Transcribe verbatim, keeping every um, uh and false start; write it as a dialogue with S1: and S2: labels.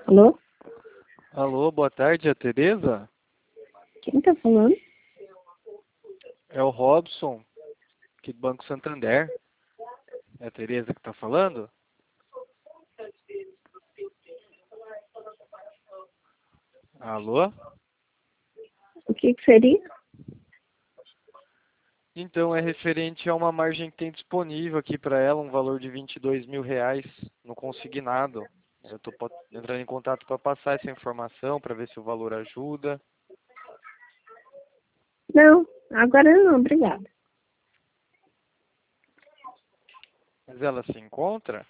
S1: Alô?
S2: Alô, boa tarde, é a Tereza?
S1: Quem tá falando?
S2: É o Robson, aqui do Banco Santander. É a Tereza que tá falando? Alô?
S1: O que que seria?
S2: Então, é referente a uma margem que tem disponível aqui para ela, um valor de vinte e dois mil reais no consignado. Eu tô po- entrando em contato para passar essa informação, para ver se o valor ajuda.
S1: Não, agora não, obrigada.
S2: Mas ela se encontra?